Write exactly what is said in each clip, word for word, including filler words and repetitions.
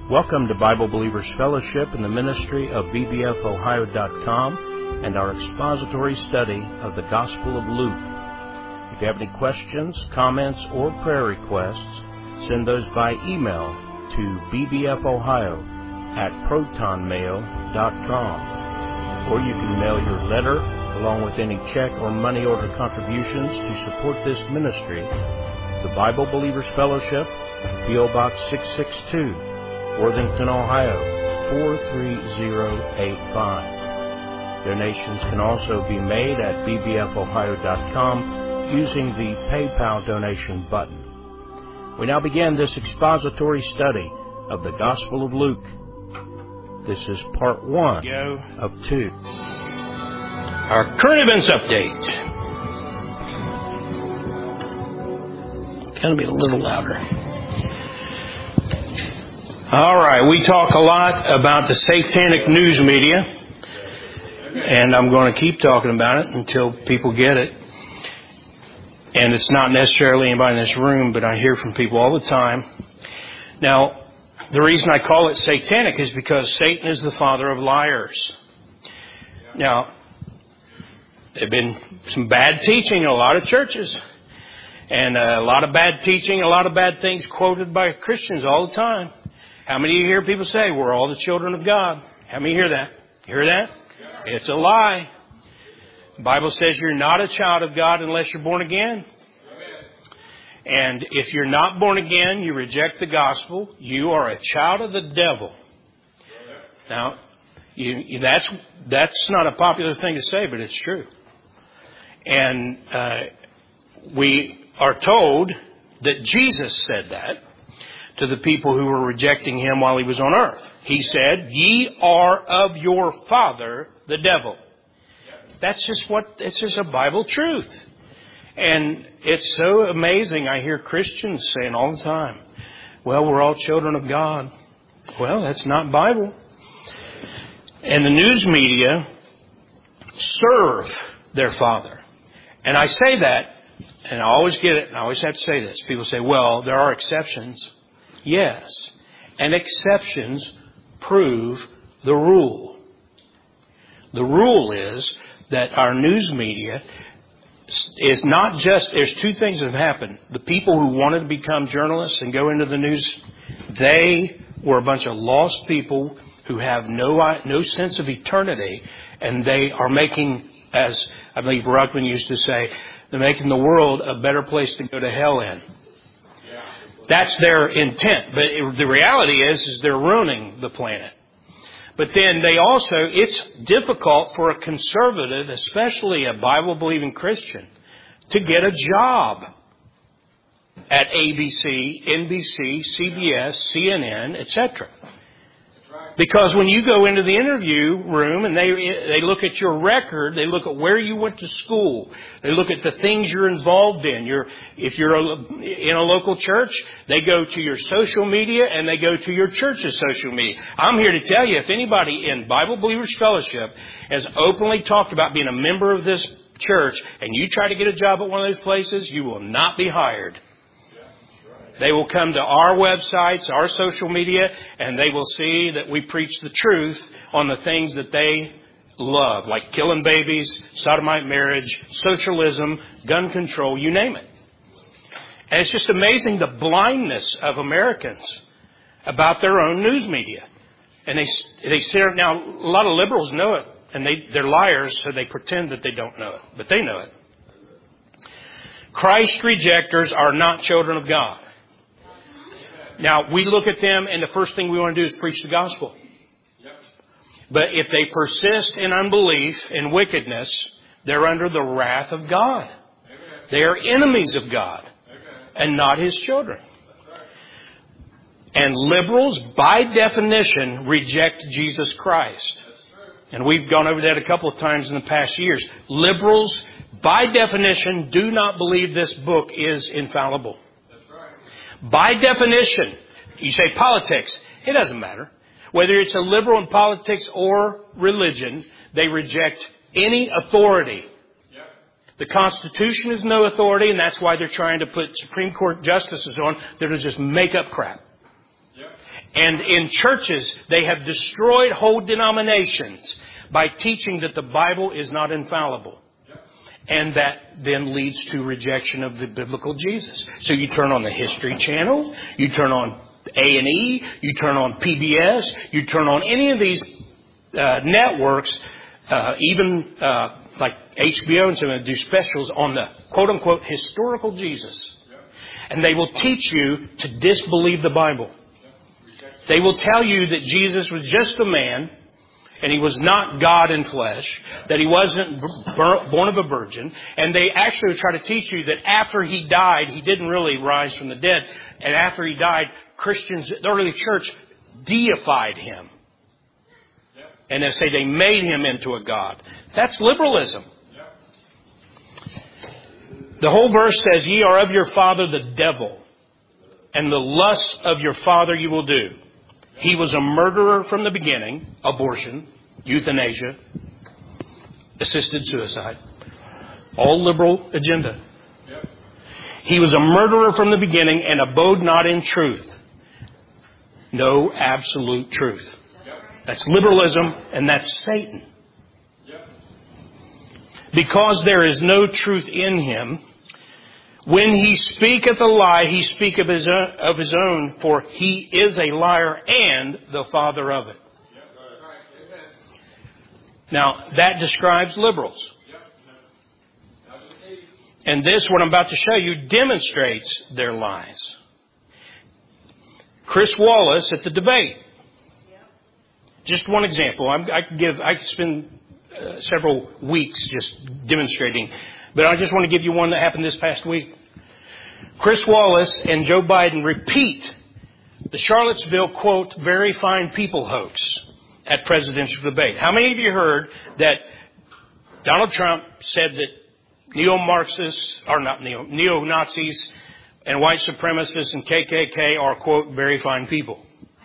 Welcome to Bible Believers Fellowship in the ministry of B B F Ohio dot com and our expository study of the Gospel of Luke. If you have any questions, comments, or prayer requests, send those by email to b b f ohio at proton mail dot com. Or you can mail your letter along with any check or money order contributions to support this ministry to Bible Believers Fellowship, P O Box six sixty-two, Worthington, Ohio, four three zero eight five. Donations can also be made at b b f ohio dot com using the PayPal donation button. We now begin this expository study of the Gospel of Luke. This is part one Go. of two. Our current events update. Gotta be a little louder. All right, we talk a lot about the satanic news media, and I'm going to keep talking about it until people get it. And it's not necessarily anybody in this room, but I hear from people all the time. Now, the reason I call it satanic is because Satan is the father of liars. Now, there have been some bad teaching in a lot of churches, and a lot of bad teaching, a lot of bad things quoted by Christians all the time. How many of you hear people say, we're all the children of God? How many hear that? You hear that? It's a lie. The Bible says you're not a child of God unless you're born again. And if you're not born again, you reject the gospel, you are a child of the devil. Now, you, you, that's that's not a popular thing to say, but it's true. And uh, we are told that Jesus said that to the people who were rejecting him while he was on earth. He said, ye are of your father, the devil. That's just what, it's just a Bible truth. And it's so amazing. I hear Christians saying all the time, well, we're all children of God. Well, that's not Bible. And the news media serve their father. And I say that, and I always get it, and I always have to say this. People say, well, there are exceptions. Yes. And exceptions prove the rule. The rule is that our news media is not just, there's two things that have happened. The people who wanted to become journalists and go into the news, they were a bunch of lost people who have no no sense of eternity, and they are making, as I believe Ruckman used to say, they're making the world a better place to go to hell in. That's their intent. But it, the reality is, is they're ruining the planet. But then they also, it's difficult for a conservative, especially a Bible-believing Christian, to get a job at A B C, N B C, C B S, C N N, et cetera. Because when you go into the interview room and they they look at your record, they look at where you went to school, they look at the things you're involved in. You're, if you're a, in a local church, they go to your social media and they go to your church's social media. I'm here to tell you, if anybody in Bible Believers Fellowship has openly talked about being a member of this church and you try to get a job at one of those places, you will not be hired. They will come to our websites, our social media, and they will see that we preach the truth on the things that they love, like killing babies, sodomite marriage, socialism, gun control, you name it. And it's just amazing the blindness of Americans about their own news media. And they they say, now, a lot of liberals know it, and they, they're liars, so they pretend that they don't know it, but they know it. Christ rejectors are not children of God. Now, we look at them, and the first thing we want to do is preach the gospel. Yep. But if they persist in unbelief and wickedness, they're under the wrath of God. Amen. They are enemies of God. Amen. And not His children. Right. And liberals, by definition, reject Jesus Christ. And we've gone over that a couple of times in the past years. Liberals, by definition, do not believe this book is infallible. By definition, you say politics, it doesn't matter. Whether it's a liberal in politics or religion, they reject any authority. Yep. The Constitution is no authority, and that's why they're trying to put Supreme Court justices on that will just make up crap. Yep. And in churches, they have destroyed whole denominations by teaching that the Bible is not infallible. And that then leads to rejection of the biblical Jesus. So you turn on the History Channel, you turn on A and E, you turn on P B S, you turn on any of these uh, networks, uh, even uh, like H B O and some of them do specials on the quote-unquote historical Jesus. And they will teach you to disbelieve the Bible. They will tell you that Jesus was just a man, and He was not God in flesh, that He wasn't born of a virgin. And they actually try to teach you that after He died, He didn't really rise from the dead. And after He died, Christians, the early church, deified Him. And they say they made Him into a God. That's liberalism. The whole verse says, ye are of your father the devil, and the lusts of your father you will do. He was a murderer from the beginning, abortion, euthanasia, assisted suicide, all liberal agenda. He was a murderer from the beginning and abode not in truth. No absolute truth. That's liberalism, and that's Satan. Because there is no truth in Him, when He speaketh a lie, He speaketh of his own, of his own, for He is a liar and the father of it. Now, that describes liberals. And this, what I'm about to show you, demonstrates their lies. Chris Wallace at the debate. Just one example. I'm, I could give, I could spend uh, several weeks just demonstrating, but I just want to give you one that happened this past week. Chris Wallace and Joe Biden repeat the Charlottesville, quote, very fine people hoax at presidential debate. How many of you heard that Donald Trump said that neo-Marxists, or not neo, neo-Nazis and white supremacists and K K K are, quote, very fine people?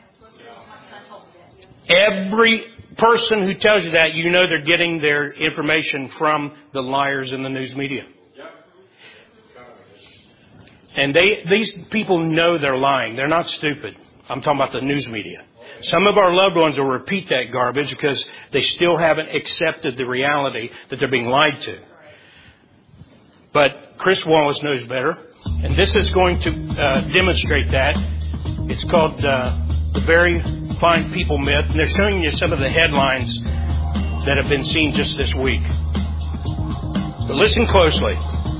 Every person who tells you that, you know they're getting their information from the liars in the news media. And they, these people know they're lying. They're not stupid. I'm talking about the news media. Some of our loved ones will repeat that garbage because they still haven't accepted the reality that they're being lied to. But Chris Wallace knows better. And this is going to uh, demonstrate that. It's called uh, the very fine people myth. And they're showing you some of the headlines that have been seen just this week. But listen closely.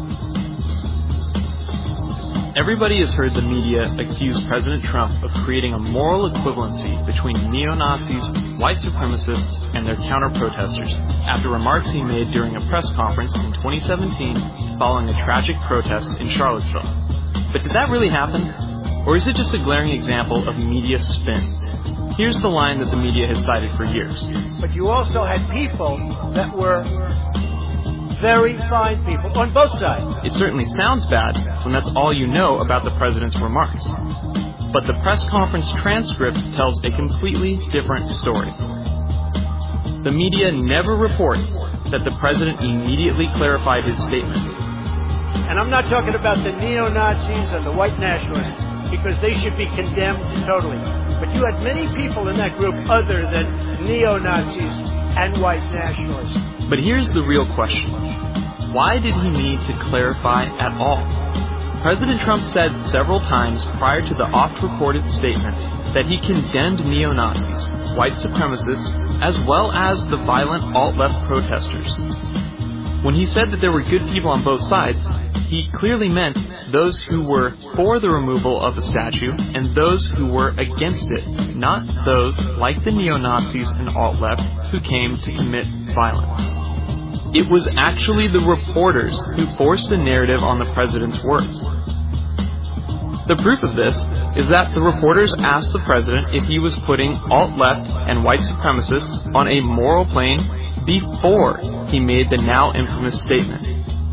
Everybody has heard the media accuse President Trump of creating a moral equivalency between neo-Nazis, white supremacists, and their counter-protesters after remarks he made during a press conference in twenty seventeen following a tragic protest in Charlottesville. But did that really happen? Or is it just a glaring example of media spin? Here's the line that the media has cited for years. But you also had people that were very fine people on both sides. It certainly sounds bad when that's all you know about the president's remarks. But the press conference transcript tells a completely different story. The media never reports that the president immediately clarified his statement. And I'm not talking about the neo-Nazis and the white nationalists, because they should be condemned totally. But you had many people in that group other than neo-Nazis and white nationalists. But here's the real question. Why did he need to clarify at all? President Trump said several times prior to the oft-reported statement that he condemned neo-Nazis, white supremacists, as well as the violent alt-left protesters. When he said that there were good people on both sides, he clearly meant those who were for the removal of the statue and those who were against it, not those, like the neo-Nazis and alt-left, who came to commit violence. It was actually the reporters who forced the narrative on the president's words. The proof of this is that the reporters asked the president if he was putting alt-left and white supremacists on a moral plane before he made the now infamous statement.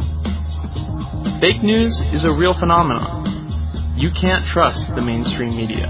Fake news is a real phenomenon. You can't trust the mainstream media.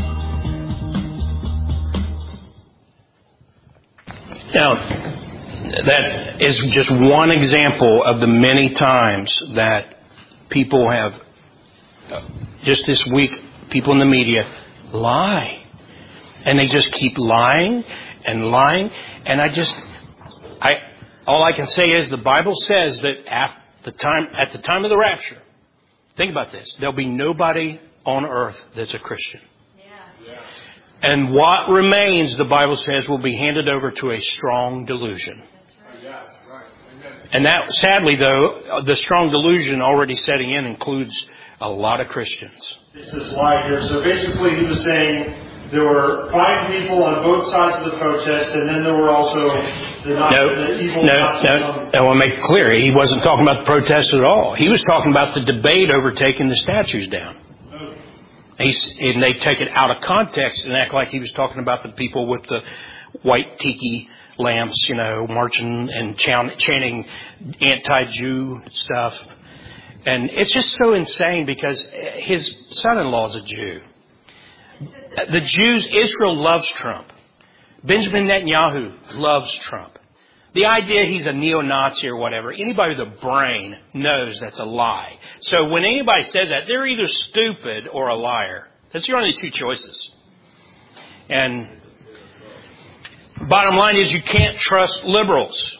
Now, that is just one example of the many times that people have, just this week, people in the media lie. And they just keep lying and lying. And I just, I, all I can say is the Bible says that at the time, at the time of the rapture, think about this, there'll be nobody on earth that's a Christian. Yeah. And what remains, the Bible says, will be handed over to a strong delusion. And that, sadly, though, the strong delusion already setting in includes a lot of Christians. It's this lie here. So basically he was saying there were fine people on both sides of the protest, and then there were also the, not, no, the evil no, Nazis. No, I want to make it clear. He wasn't talking about the protest at all. He was talking about the debate over taking the statues down. Okay. He's, and they take it out of context and act like he was talking about the people with the white tiki lamps, you know, marching and chanting anti-Jew stuff. And it's just so insane because his son-in-law is a Jew. The Jews, Israel loves Trump. Benjamin Netanyahu loves Trump. The idea he's a neo-Nazi or whatever, anybody with a brain knows that's a lie. So when anybody says that, they're either stupid or a liar. That's your only two choices. And bottom line is you can't trust liberals.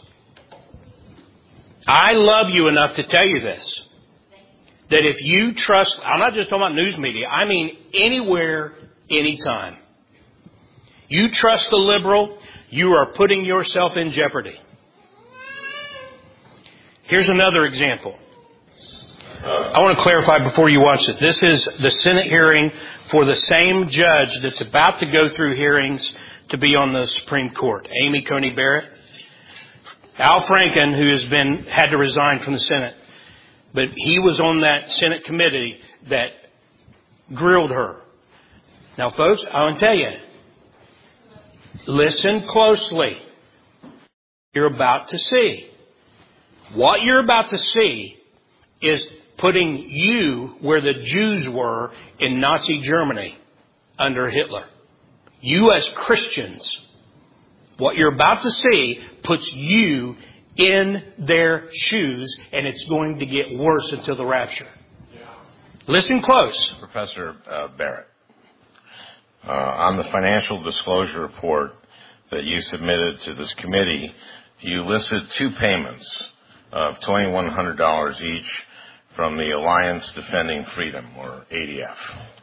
I love you enough to tell you this. That if you trust, I'm not just talking about news media, I mean anywhere, anytime. You trust the liberal, you are putting yourself in jeopardy. Here's another example. I want to clarify before you watch it. This is the Senate hearing for the same judge that's about to go through hearings to be on the Supreme Court, Amy Coney Barrett. Al Franken, who has been had to resign from the Senate, but he was on that Senate committee that grilled her. Now, folks, I want to tell you, listen closely. You're about to see. What you're about to see is putting you where the Jews were in Nazi Germany under Hitler. You as Christians, what you're about to see puts you in their shoes, and it's going to get worse until the rapture. Yeah. Listen close. Professor uh, Barrett, uh, on the financial disclosure report that you submitted to this committee, you listed two payments of two thousand one hundred dollars each from the Alliance Defending Freedom, or A D F.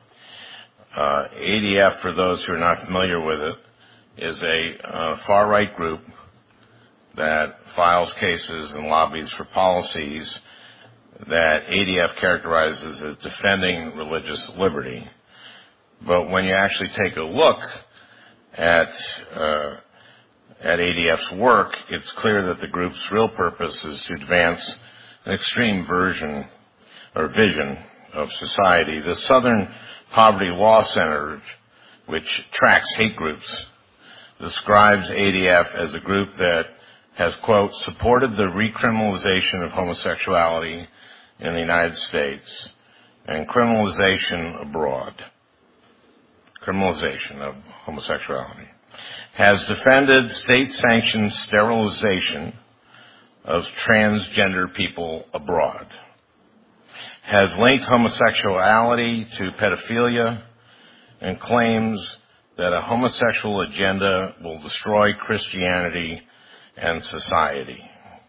Uh, A D F, for those who are not familiar with it, is a uh, far-right group that files cases and lobbies for policies that A D F characterizes as defending religious liberty. But when you actually take a look at uh, at A D F's work, it's clear that the group's real purpose is to advance an extreme version or vision of society. The Southern Poverty Law Center, which tracks hate groups, describes A D F as a group that has, quote, supported the recriminalization of homosexuality in the United States and criminalization abroad. Criminalization of homosexuality. Has defended state-sanctioned sterilization of transgender people abroad. Has linked homosexuality to pedophilia and claims that a homosexual agenda will destroy Christianity and society.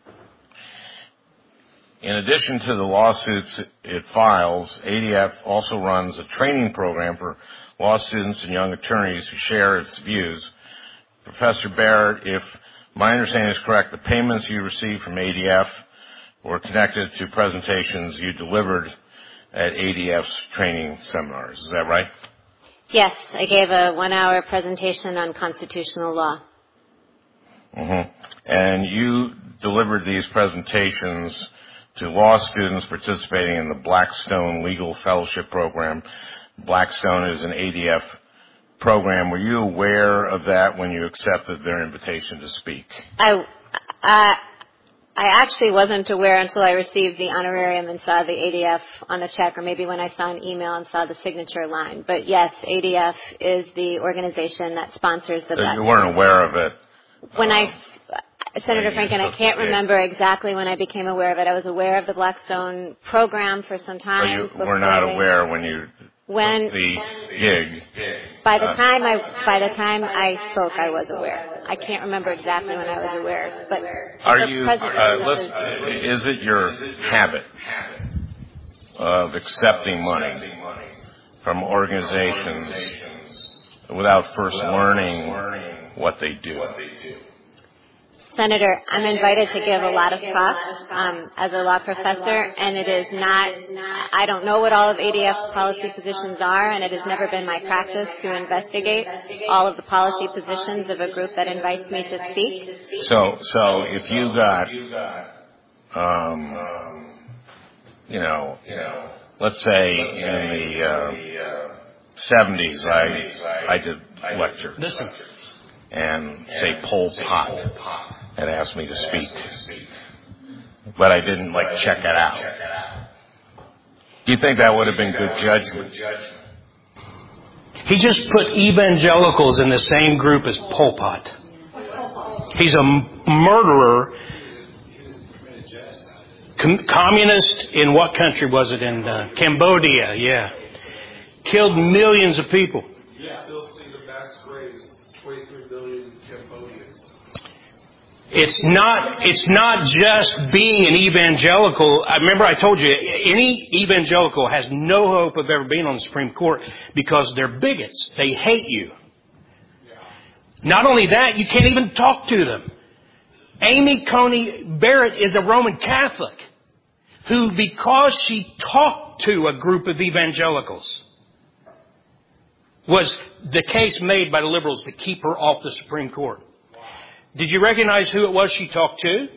In addition to the lawsuits it files, A D F also runs a training program for law students and young attorneys who share its views. Professor Barrett, if my understanding is correct, the payments you received from A D F were connected to presentations you delivered at A D F's training seminars. Is that right? Yes, I gave a one-hour presentation on constitutional law. Mm-hmm. And you delivered these presentations to law students participating in the Blackstone Legal Fellowship Program. Blackstone is an A D F program. Were you aware of that when you accepted their invitation to speak? I, I, I actually wasn't aware until I received the honorarium and saw the A D F on the check, or maybe when I saw an email and saw the signature line. But yes, A D F is the organization that sponsors the Blackstone. You weren't aware of it? When um, I, Senator Franken, I can't remember exactly when I became aware of it. I was aware of the Blackstone program for some time. So you were not aware when you When the gig. by the time I by the time I spoke, I was aware. I can't remember exactly when I was aware, but are you? Uh, let's, is it your habit of accepting money from organizations without first learning what they do? Senator, I'm invited to give a lot of talks um, as a law professor, and it is not, I don't know what all of A D F's policy positions are, and it has never been my practice to investigate all of the policy positions of a group that invites me to speak. So, so if you got, um, you know, let's say in the uh, seventies, I, I did lectures. Listen. And say Pol Pot had asked me to speak, but I didn't like check it out. Do you think that would have been good judgment? He just put evangelicals in the same group as Pol Pot. He's a murderer. Com- communist in what country was it? In uh, Cambodia, yeah. Killed millions of people. Yeah, still see the mass graves, twenty-three million Cambodians. It's not, it's not just being an evangelical. I remember I told you, any evangelical has no hope of ever being on the Supreme Court because they're bigots. They hate you. Not only that, you can't even talk to them. Amy Coney Barrett is a Roman Catholic who, because she talked to a group of evangelicals, was the case made by the liberals to keep her off the Supreme Court. Did you recognize who it was she talked to?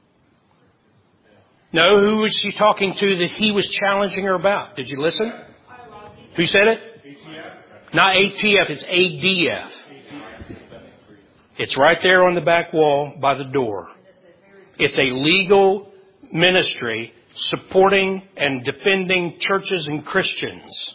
No, who was she talking to that he was challenging her about? Did you listen? Who said it? A T F? Not A T F, it's A D F. It's right there on the back wall by the door. It's a legal ministry supporting and defending churches and Christians.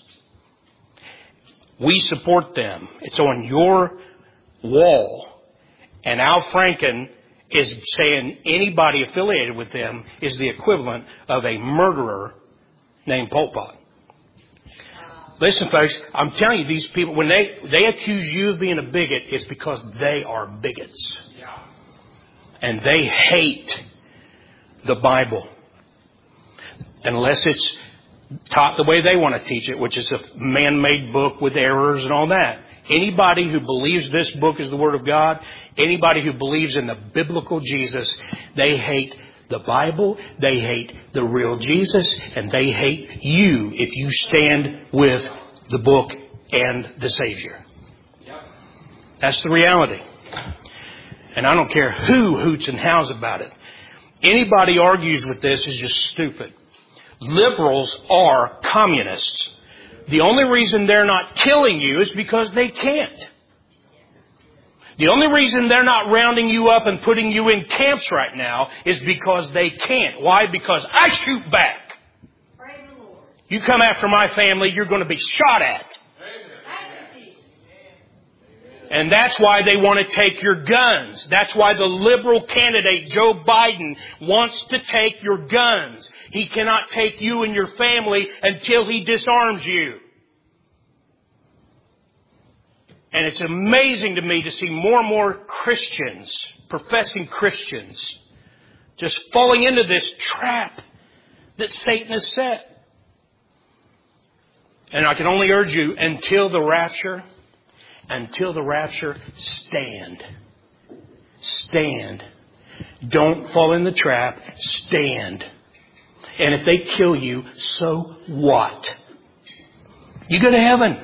We support them. It's on your wall. And Al Franken is saying anybody affiliated with them is the equivalent of a murderer named Pol Pot. Listen, folks, I'm telling you, these people, when they, they accuse you of being a bigot, it's because they are bigots. And they hate the Bible. Unless it's taught the way they want to teach it, which is a man-made book with errors and all that. Anybody who believes this book is the Word of God, anybody who believes in the biblical Jesus, they hate the Bible, they hate the real Jesus, and they hate you if you stand with the book and the Savior. That's the reality. And I don't care who hoots and howls about it. Anybody argues with this is just stupid. Liberals are communists. The only reason they're not killing you is because they can't. The only reason they're not rounding you up and putting you in camps right now is because they can't. Why? Because I shoot back. You come after my family, you're going to be shot at. And that's why they want to take your guns. That's why the liberal candidate, Joe Biden, wants to take your guns. He cannot take you and your family until he disarms you. And it's amazing to me to see more and more Christians, professing Christians, just falling into this trap that Satan has set. And I can only urge you, until the rapture, until the rapture, stand. Stand. Don't fall in the trap. Stand. And if they kill you, so what? You go to heaven.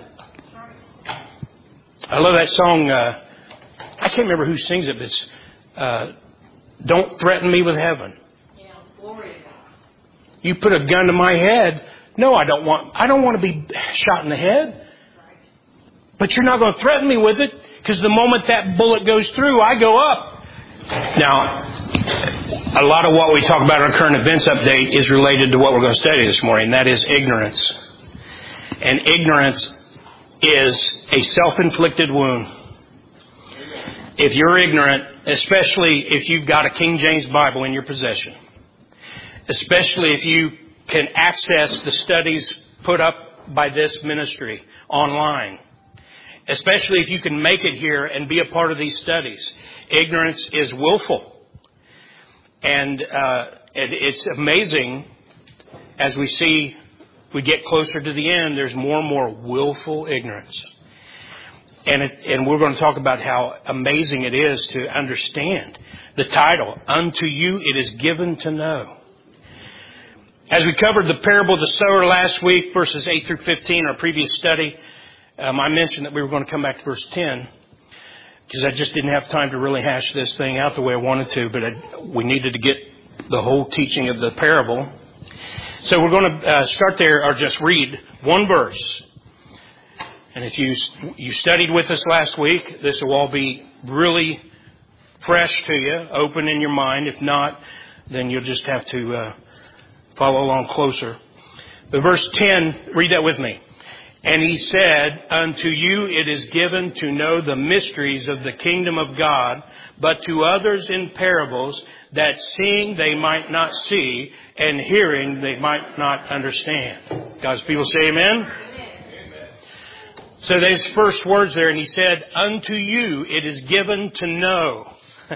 I love that song. Uh, I can't remember who sings it, but it's uh, Don't Threaten Me with Heaven. Yeah, glory to God. You put a gun to my head. No, I don't want, I don't want to be shot in the head. But you're not going to threaten me with it, because the moment that bullet goes through, I go up. Now, a lot of what we talk about in our current events update is related to what we're going to study this morning. That is ignorance. And ignorance is a self-inflicted wound. If you're ignorant, especially if you've got a King James Bible in your possession, especially if you can access the studies put up by this ministry online, especially if you can make it here and be a part of these studies. Ignorance is willful. And uh, it, it's amazing as we see, we get closer to the end, there's more and more willful ignorance. And, it, and we're going to talk about how amazing it is to understand the title, Unto You It Is Given to Know. As we covered the parable of the sower last week, verses eight through fifteen, our previous study, um, I mentioned that we were going to come back to verse ten, because I just didn't have time to really hash this thing out the way I wanted to, but I, we needed to get the whole teaching of the parable. So we're going to uh, start there, or just read one verse. And if you you studied with us last week, this will all be really fresh to you, open in your mind. If not, then you'll just have to uh, follow along closer. But verse ten, read that with me. And he said, Unto you it is given to know the mysteries of the kingdom of God, but to others in parables, that seeing they might not see, and hearing they might not understand. God's people say amen? Amen. So there's first words there, and he said, Unto you it is given to know.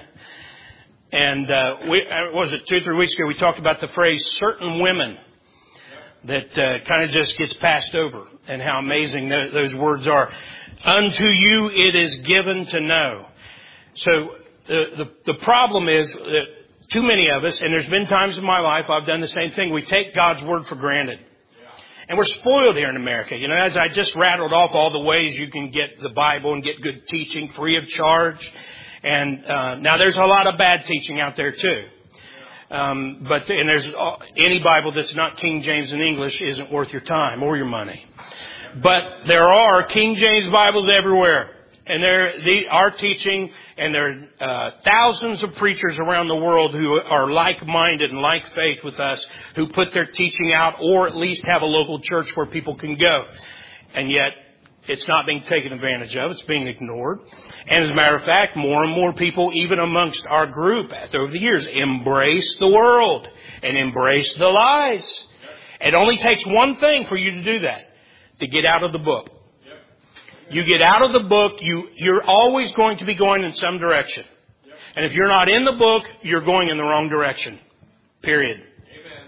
And uh, we, what was it, two or three weeks ago, we talked about the phrase, certain women, that uh, kind of just gets passed over, and how amazing th- those words are. Unto you it is given to know. So the, the, the problem is that too many of us, and there's been times in my life I've done the same thing, we take God's Word for granted. And we're spoiled here in America. You know, as I just rattled off all the ways you can get the Bible and get good teaching free of charge. And uh, now there's a lot of bad teaching out there too. Um, but and there's uh, any Bible that's not King James in English isn't worth your time or your money. But there are King James Bibles everywhere, and there they are teaching, and there are uh, thousands of preachers around the world who are like-minded and like faith with us, who put their teaching out, or at least have a local church where people can go. And yet, it's not being taken advantage of. It's being ignored. And as a matter of fact, more and more people, even amongst our group over the years, embrace the world and embrace the lies. It only takes one thing for you to do that, to get out of the book. You get out of the book, you, you're always going to be going in some direction. And if you're not in the book, you're going in the wrong direction. Period. Amen.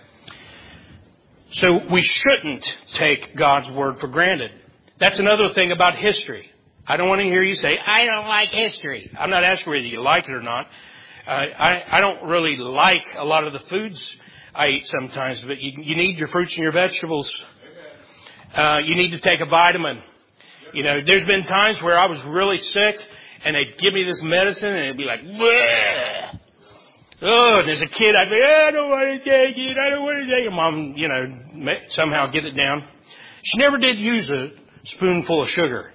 So we shouldn't take God's Word for granted. That's another thing about history. I don't want to hear you say, I don't like history. I'm not asking whether you like it or not. Uh, I, I don't really like a lot of the foods I eat sometimes, but you, you need your fruits and your vegetables. Uh, you need to take a vitamin. You know, there's been times where I was really sick, and they'd give me this medicine, and it'd be like, bleh. Oh, and as a kid, I'd be, I don't want to take it. I don't want to take it. Mom, you know, somehow get it down. She never did use a spoonful of sugar.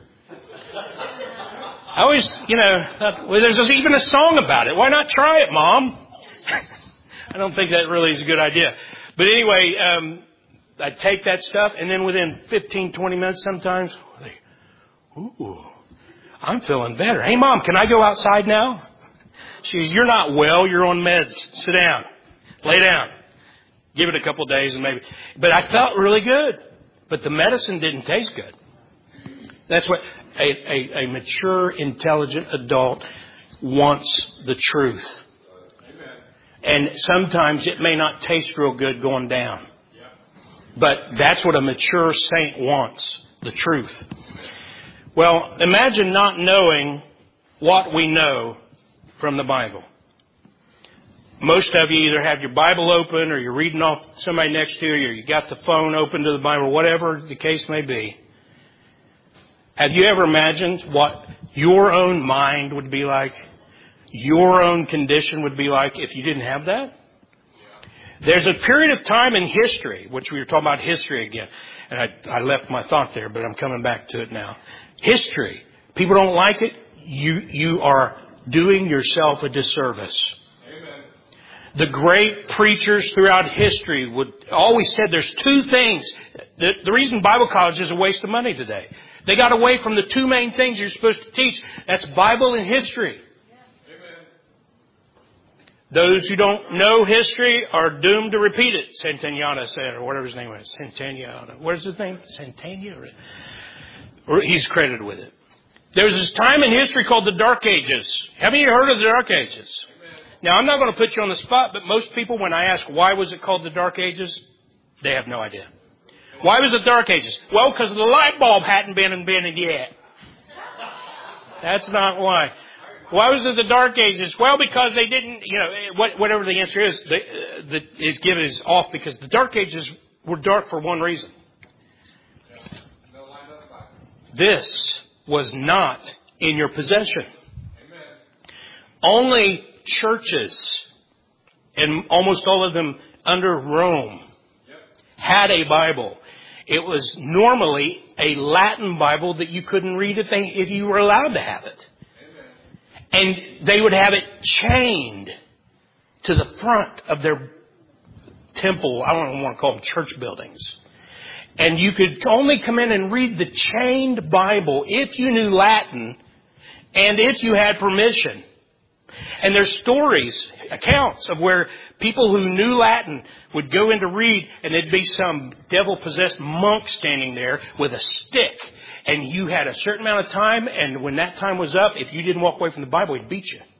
I always, you know, thought, well, there's even a song about it. Why not try it, Mom? I don't think that really is a good idea. But anyway, um, I'd take that stuff, and then within fifteen, twenty minutes sometimes, like, ooh, I'm feeling better. Hey, Mom, can I go outside now? She goes, you're not well. You're on meds. Sit down. Lay down. Give it a couple of days and maybe. But I felt really good. But the medicine didn't taste good. That's what a, a, a mature, intelligent adult wants, the truth. And sometimes it may not taste real good going down. But that's what a mature saint wants, the truth. Well, imagine not knowing what we know from the Bible. Most of you either have your Bible open, or you're reading off somebody next to you, or you got the phone open to the Bible, whatever the case may be. Have you ever imagined what your own mind would be like, your own condition would be like if you didn't have that? There's a period of time in history, which we were talking about history again, and I, I left my thought there, but I'm coming back to it now. History. People don't like it. You, you are doing yourself a disservice. Amen. The great preachers throughout history would always said there's two things. The, the reason Bible college is a waste of money today. They got away from the two main things you're supposed to teach. That's Bible and history. Those who don't know history are doomed to repeat it, Santayana said, or whatever his name was. Santayana. What is his name? Santayana? Or he's credited with it. There's this time in history called the Dark Ages. Haven't you heard of the Dark Ages? Now, I'm not going to put you on the spot, but most people, when I ask why was it called the Dark Ages, they have no idea. Why was it Dark Ages? Well, because the light bulb hadn't been invented yet. That's not why. Why was it the Dark Ages? Well, because they didn't, you know, whatever the answer is, the, the, is given is off because the Dark Ages were dark for one reason. This was not in your possession. Only churches, and almost all of them under Rome, had a Bible. It was normally a Latin Bible that you couldn't read if they if you were allowed to have it. And they would have it chained to the front of their temple. I don't want to call them church buildings. And you could only come in and read the chained Bible if you knew Latin and if you had permission. And there's stories, accounts of where people who knew Latin would go in to read and there'd be some devil-possessed monk standing there with a stick. And you had a certain amount of time, and when that time was up, if you didn't walk away from the Bible, he'd beat you.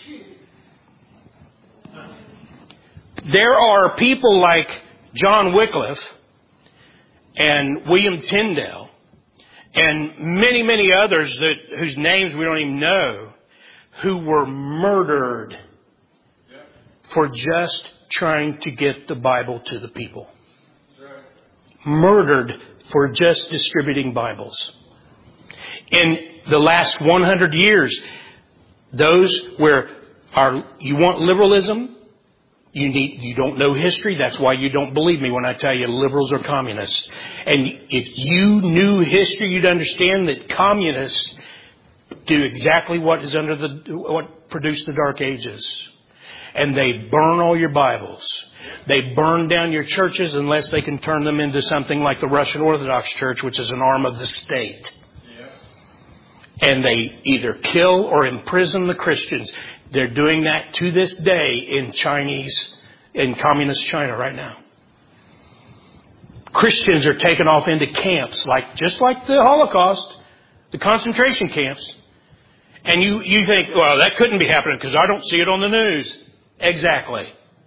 There are people like John Wycliffe and William Tyndale and many, many others that whose names we don't even know, who were murdered for just trying to get the Bible to the people. Murdered for just distributing Bibles. In the last one hundred years, those where are, you want liberalism, you need, you don't know history, that's why you don't believe me when I tell you liberals are communists. And if you knew history, you'd understand that communists do exactly what is under the, what produced the Dark Ages. And they burn all your Bibles. They burn down your churches unless they can turn them into something like the Russian Orthodox Church, which is an arm of the state. Yeah. And they either kill or imprison the Christians. They're doing that to this day in Chinese, in communist China right now. Christians are taken off into camps, like just like the Holocaust, the concentration camps. And you, you think, well, that couldn't be happening because I don't see it on the news. Exactly.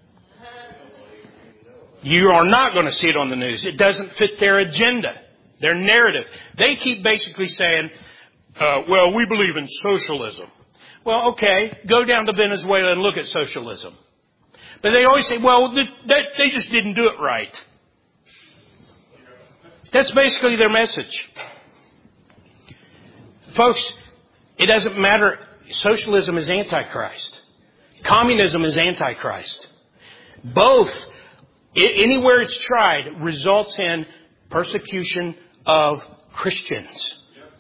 You are not going to see it on the news. It doesn't fit their agenda, their narrative. They keep basically saying, uh, well, we believe in socialism. Well, okay, go down to Venezuela and look at socialism. But they always say, well, th- that, they just didn't do it right. That's basically their message. Folks, it doesn't matter. Socialism is Antichrist. Communism is Antichrist. Both, anywhere it's tried, results in persecution of Christians.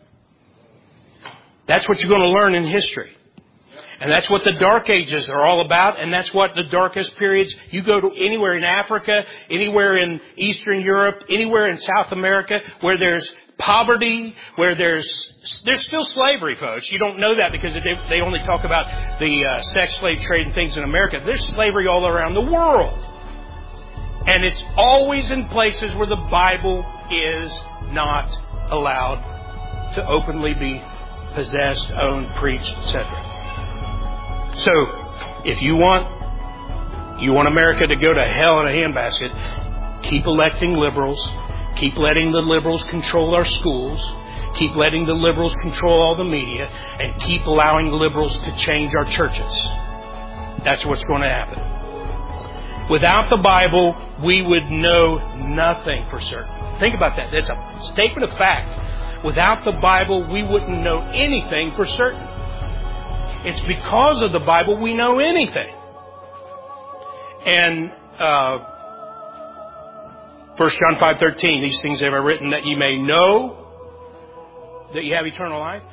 That's what you're going to learn in history. And that's what the Dark Ages are all about, and that's what the darkest periods, you go to anywhere in Africa, anywhere in Eastern Europe, anywhere in South America, where there's poverty, where there's, there's still slavery, folks. You don't know that because they, they only talk about the uh, sex slave trade and things in America. There's slavery all around the world. And it's always in places where the Bible is not allowed to openly be possessed, owned, preached, et cetera. So, if you want, you want America to go to hell in a handbasket, keep electing liberals, keep letting the liberals control our schools, keep letting the liberals control all the media, and keep allowing the liberals to change our churches. That's what's going to happen. Without the Bible, we would know nothing for certain. Think about that. That's a statement of fact. Without the Bible, we wouldn't know anything for certain. It's because of the Bible we know anything. And uh, First John five thirteen, these things have I written that you may know that you have eternal life